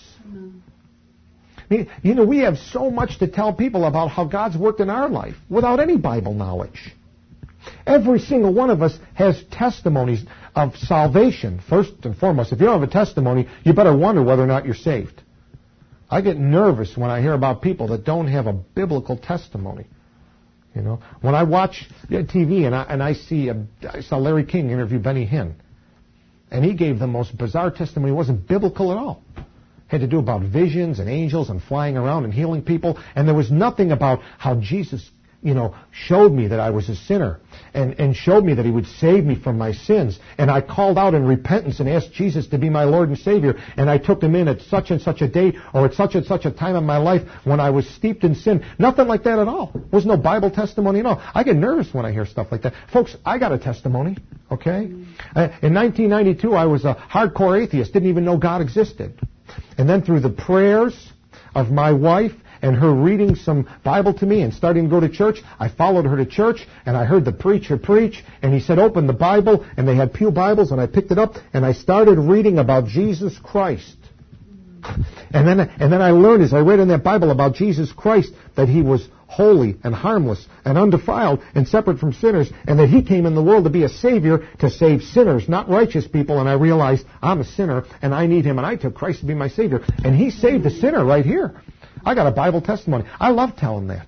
You know, we have so much to tell people about how God's worked in our life without any Bible knowledge. Every single one of us has testimonies of salvation, first and foremost. If you don't have a testimony, you better wonder whether or not you're saved. I get nervous when I hear about people that don't have a biblical testimony. You know, when I watch TV and I saw Larry King interview Benny Hinn, and he gave the most bizarre testimony. It wasn't biblical at all. Had to do about visions and angels and flying around and healing people, and there was nothing about how Jesus, showed me that I was a sinner and showed me that he would save me from my sins. And I called out in repentance and asked Jesus to be my Lord and Savior. And I took him in at such and such a date or at such and such a time in my life when I was steeped in sin. Nothing like that at all. There was no Bible testimony at all. I get nervous when I hear stuff like that. Folks, I got a testimony, okay? In 1992, I was a hardcore atheist, didn't even know God existed. And then through the prayers of my wife and her reading some Bible to me and starting to go to church, I followed her to church, and I heard the preacher preach, and he said, open the Bible, and they had pew Bibles, and I picked it up, and I started reading about Jesus Christ. And then I learned as I read in that Bible about Jesus Christ that he was holy and harmless and undefiled and separate from sinners, and that he came in the world to be a Savior to save sinners, not righteous people. And I realized I'm a sinner and I need him, and I took Christ to be my Savior. And he saved the sinner right here. I got a Bible testimony. I love telling that.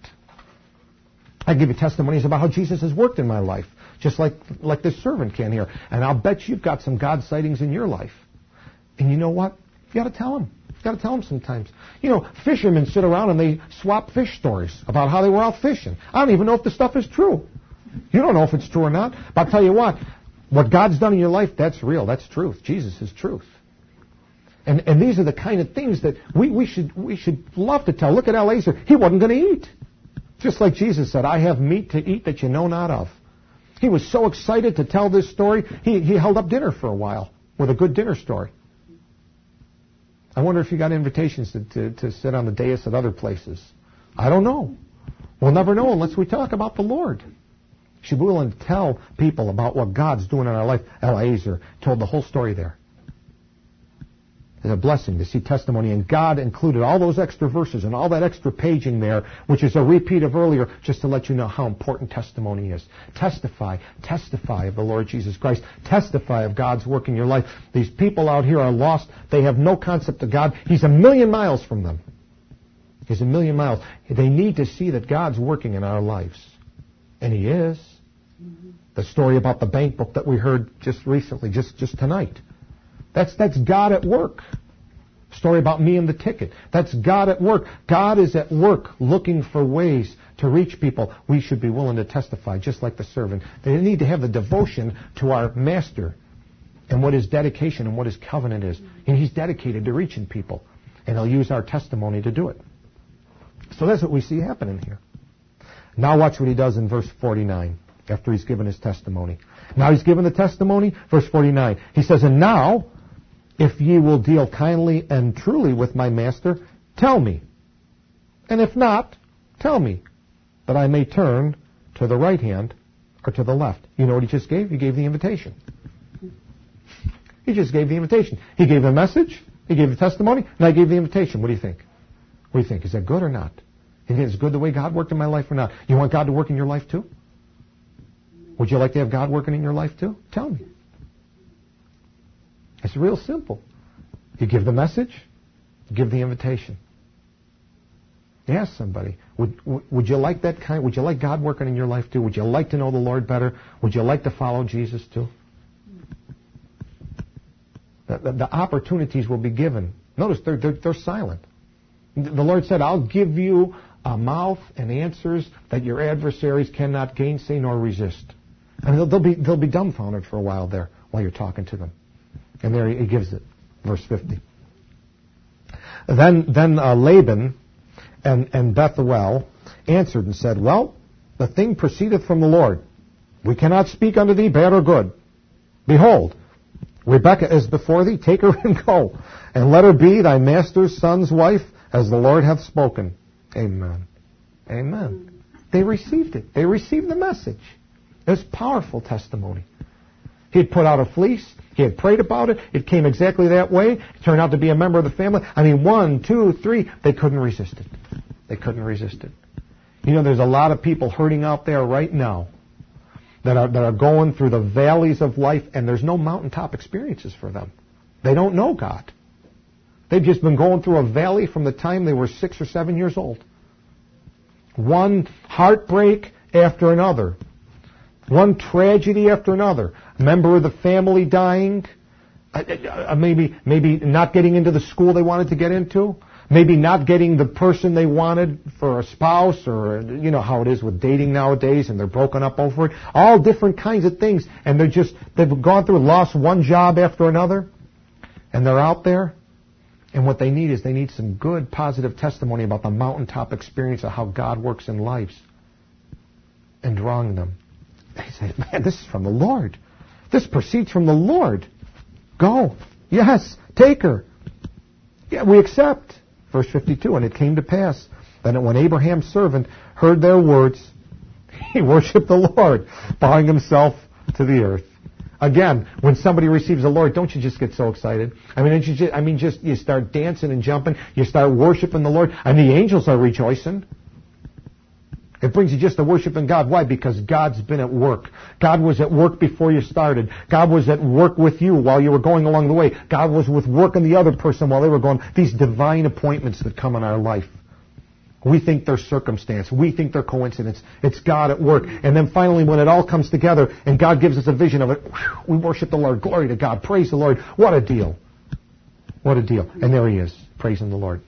I give you testimonies about how Jesus has worked in my life, just like this servant can here. And I'll bet you've got some God sightings in your life. And you know what? You got to tell them. You got to tell them sometimes. Fishermen sit around and they swap fish stories about how they were out fishing. I don't even know if the stuff is true. You don't know if it's true or not. But I'll tell you what God's done in your life, that's real. That's truth. Jesus is truth. And these are the kind of things that we should love to tell. Look at Eliezer. He wasn't going to eat. Just like Jesus said, I have meat to eat that you know not of. He was so excited to tell this story, he held up dinner for a while with a good dinner story. I wonder if you got invitations to sit on the dais at other places. I don't know. We'll never know unless we talk about the Lord. You should be willing to tell people about what God's doing in our life. Eliezer told the whole story there. It's a blessing to see testimony, and God included all those extra verses and all that extra paging there, which is a repeat of earlier, just to let you know how important testimony is. Testify of the Lord Jesus Christ. Testify of God's work in your life. These people out here are lost. They have no concept of God. He's 1,000,000 miles from them. He's 1,000,000 miles. They need to see that God's working in our lives. And he is. The story about the bank book that we heard just recently, just tonight. That's God at work. Story about me and the ticket. That's God at work. God is at work looking for ways to reach people. We should be willing to testify, just like the servant. They need to have the devotion to our master and what his dedication and what his covenant is. And he's dedicated to reaching people. And he'll use our testimony to do it. So that's what we see happening here. Now watch what he does in verse 49. after he's given his testimony. Now he's given the testimony, verse 49. He says, and now, if ye will deal kindly and truly with my master, tell me. And if not, tell me, that I may turn to the right hand or to the left. You know what he just gave? He gave the invitation. He just gave the invitation. He gave the message, he gave the testimony, and I gave the invitation. What do you think? What do you think? Is that good or not? You think it's good the way God worked in my life or not? You want God to work in your life too? Would you like to have God working in your life too? Tell me. It's real simple. You give the message, you give the invitation. You ask somebody, would you like that kind? Would you like God working in your life too? Would you like to know the Lord better? Would you like to follow Jesus too? The opportunities will be given. Notice they're silent. The Lord said, I'll give you a mouth and answers that your adversaries cannot gainsay nor resist. And they'll be dumbfounded for a while there while you're talking to them. And there he gives it, verse 50. Then Laban and Bethuel answered and said, well, the thing proceedeth from the Lord. We cannot speak unto thee bad or good. Behold, Rebekah is before thee, take her and go, and let her be thy master's son's wife, as the Lord hath spoken. Amen. Amen. They received it. They received the message. It was powerful testimony. He had put out a fleece. He had prayed about it. It came exactly that way. It turned out to be a member of the family. I mean, 1, 2, 3. They couldn't resist it. They couldn't resist it. You know, there's a lot of people hurting out there right now that are going through the valleys of life, and there's no mountaintop experiences for them. They don't know God. They've just been going through a valley from the time they were 6 or 7 years old. One heartbreak after another. One tragedy after another. A member of the family dying. Maybe not getting into the school they wanted to get into. Maybe not getting the person they wanted for a spouse, or you know how it is with dating nowadays, and they're broken up over it. All different kinds of things, and they've gone through, lost one job after another, and they're out there. And what they need some good, positive testimony about the mountaintop experience of how God works in lives and drawing them. They say, man, this is from the Lord. This proceeds from the Lord. Go. Yes, take her. Yeah, we accept. Verse 52, and it came to pass that when Abraham's servant heard their words, he worshipped the Lord, bowing himself to the earth. Again, when somebody receives the Lord, don't you just get so excited? You start dancing and jumping. You start worshiping the Lord. And the angels are rejoicing. It brings you just to worshiping God. Why? Because God's been at work. God was at work before you started. God was at work with you while you were going along the way. God was with work in the other person while they were going. These divine appointments that come in our life. We think they're circumstance. We think they're coincidence. It's God at work. And then finally, when it all comes together and God gives us a vision of it, we worship the Lord. Glory to God. Praise the Lord. What a deal. What a deal. And there he is, praising the Lord.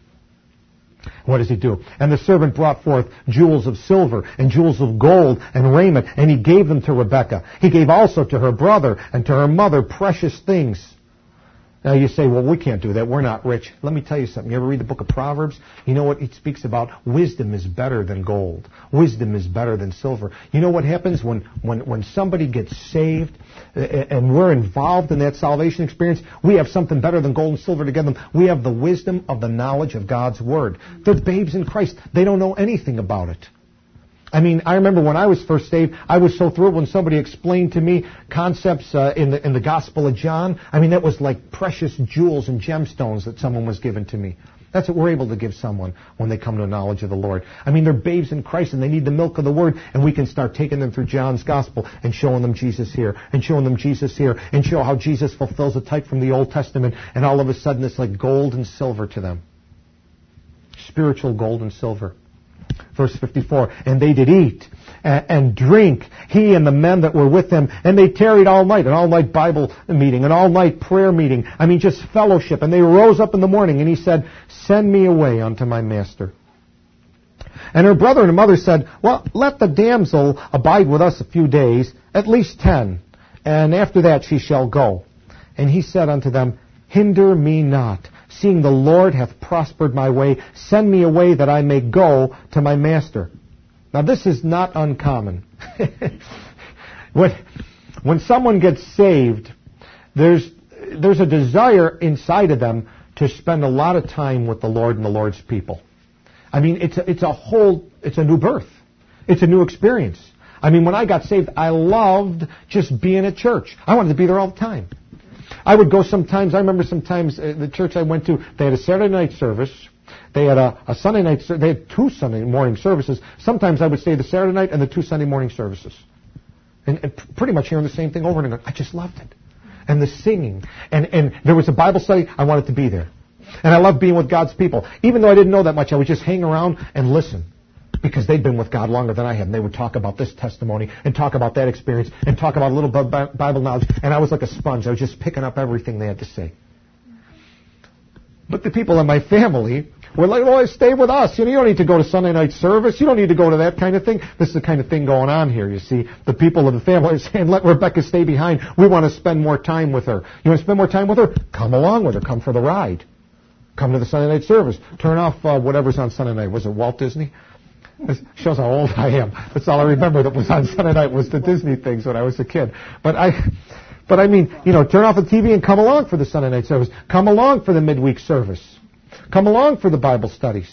What does he do? And the servant brought forth jewels of silver and jewels of gold and raiment, and he gave them to Rebekah. He gave also to her brother and to her mother precious things. Now you say, well, we can't do that. We're not rich. Let me tell you something. You ever read the book of Proverbs? You know what it speaks about? Wisdom is better than gold. Wisdom is better than silver. You know what happens when somebody gets saved and we're involved in that salvation experience? We have something better than gold and silver to give them. We have the wisdom of the knowledge of God's Word. They're babes in Christ. They don't know anything about it. I mean, I remember when I was first saved, I was so thrilled when somebody explained to me concepts in the Gospel of John. I mean, that was like precious jewels and gemstones that someone was given to me. That's what we're able to give someone when they come to a knowledge of the Lord. I mean, they're babes in Christ and they need the milk of the Word, and we can start taking them through John's Gospel and showing them Jesus here, and showing them Jesus here, and show how Jesus fulfills a type from the Old Testament, and all of a sudden it's like gold and silver to them. Spiritual gold and silver. Verse 54, and they did eat and drink, he and the men that were with him, and they tarried all night, an all-night Bible meeting, an all-night prayer meeting, I mean just fellowship, and they rose up in the morning, and he said, send me away unto my master. And her brother and her mother said, well, let the damsel abide with us a few days, at least 10, and after that she shall go. And he said unto them, hinder me not. Seeing the Lord hath prospered my way, send me away that I may go to my master. Now this is not uncommon. When someone gets saved, there's a desire inside of them to spend a lot of time with the Lord and the Lord's people. I mean, it's a new birth. It's a new experience. I mean, when I got saved, I loved just being at church. I wanted to be there all the time. I would go sometimes. I remember sometimes the church I went to, they had a Saturday night service. They had a Sunday night. They had 2 Sunday morning services. Sometimes I would stay the Saturday night and the 2 Sunday morning services, and pretty much hearing the same thing over and over. I just loved it, and the singing, and there was a Bible study. I wanted to be there, and I loved being with God's people. Even though I didn't know that much, I would just hang around and listen, because they'd been with God longer than I had, and they would talk about this testimony and talk about that experience and talk about a little Bible knowledge, and I was like a sponge. I was just picking up everything they had to say. But the people in my family were like, "Oh, stay with us. You don't need to go to Sunday night service. You don't need to go to that kind of thing." This is the kind of thing going on here, you see. The people of the family are saying, "Let Rebecca stay behind. We want to spend more time with her. You want to spend more time with her? Come along with her. Come for the ride. Come to the Sunday night service. Turn off whatever's on Sunday night." Was it Walt Disney? This shows how old I am. That's all I remember that was on Sunday night was the Disney things when I was a kid. But I mean, turn off the TV and come along for the Sunday night service. Come along for the midweek service. Come along for the Bible studies.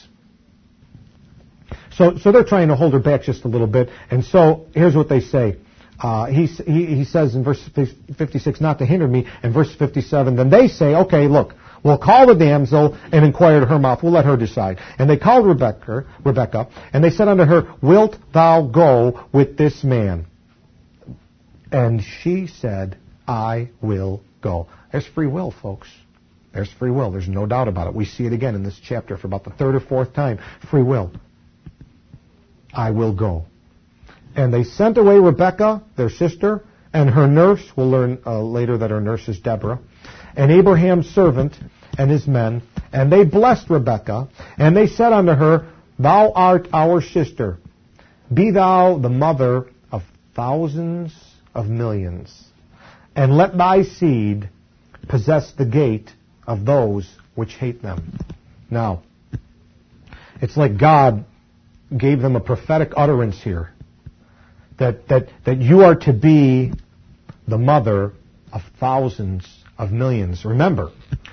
So they're trying to hold her back just a little bit. And so here's what they say. He says in verse 56, not to hinder me. In verse 57, then they say, okay, look, we'll call the damsel and inquire to her mouth. We'll let her decide. And they called Rebekah, and they said unto her, wilt thou go with this man? And she said, I will go. There's free will, folks. There's free will. There's no doubt about it. We see it again in this chapter for about the 3rd or 4th time. Free will. I will go. And they sent away Rebekah, their sister, and her nurse. We'll learn later that her nurse is Deborah. And Abraham's servant and his men. And they blessed Rebekah. And they said unto her, thou art our sister. Be thou the mother of thousands of millions. And let thy seed possess the gate of those which hate them. Now, it's like God gave them a prophetic utterance here. That you are to be the mother of thousands of millions. Remember,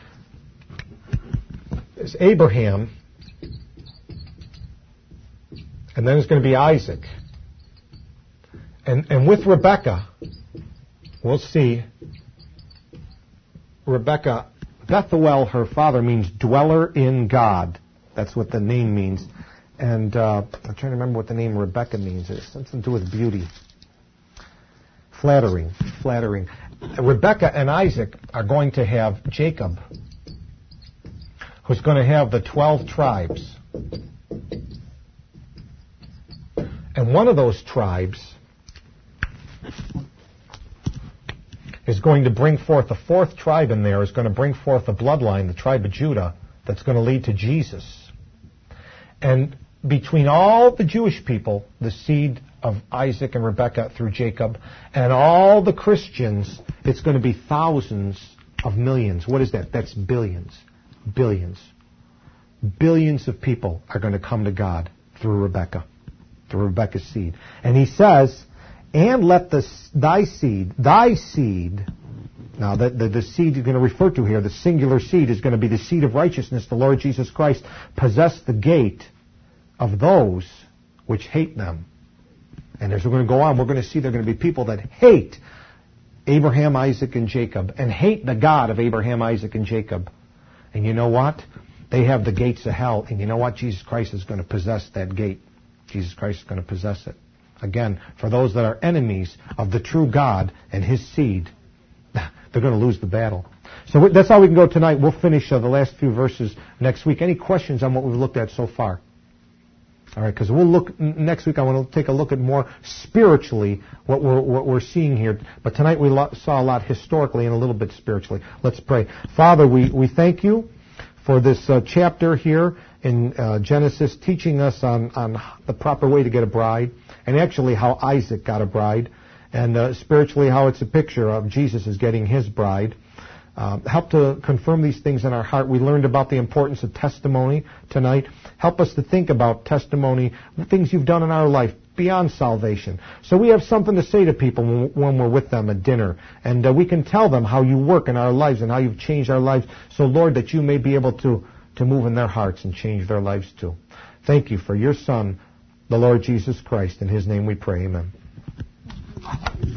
it's Abraham, and then it's going to be Isaac. And with Rebekah, we'll see, Rebekah, Bethuel, her father, means dweller in God. That's what the name means. And I'm trying to remember what the name Rebekah means. It's something to do with beauty. Flattering. Rebekah and Isaac are going to have Jacob, who's going to have the 12 tribes. And one of those tribes is going to bring forth, the 4th tribe in there is going to bring forth a bloodline, the tribe of Judah, that's going to lead to Jesus. And between all the Jewish people, the seed of Isaac and Rebekah through Jacob, and all the Christians, it's going to be thousands of millions. What is that? That's billions. Billions. Billions of people are going to come to God through Rebekah, through Rebekah's seed. And he says, and let thy seed, now the seed you're going to refer to here, the singular seed, is going to be the seed of righteousness, the Lord Jesus Christ, possess the gate of those which hate them. And as we're going to go on, we're going to see there are going to be people that hate Abraham, Isaac, and Jacob, and hate the God of Abraham, Isaac, and Jacob. And you know what? They have the gates of hell. And you know what? Jesus Christ is going to possess that gate. Jesus Christ is going to possess it. Again, for those that are enemies of the true God and His seed, they're going to lose the battle. So that's how we can go tonight. We'll finish the last few verses next week. Any questions on what we've looked at so far? All right, because we'll look next week. I want to take a look at more spiritually what we're seeing here. But tonight we saw a lot historically and a little bit spiritually. Let's pray. Father, we thank you for this chapter here in Genesis, teaching us on the proper way to get a bride, and actually how Isaac got a bride, and spiritually how it's a picture of Jesus is getting his bride. Help to confirm these things in our heart. We learned about the importance of testimony tonight. Help us to think about testimony, things you've done in our life, beyond salvation. So we have something to say to people when we're with them at dinner. And we can tell them how you work in our lives and how you've changed our lives. So, Lord, that you may be able to move in their hearts and change their lives too. Thank you for your Son, the Lord Jesus Christ. In his name we pray. Amen.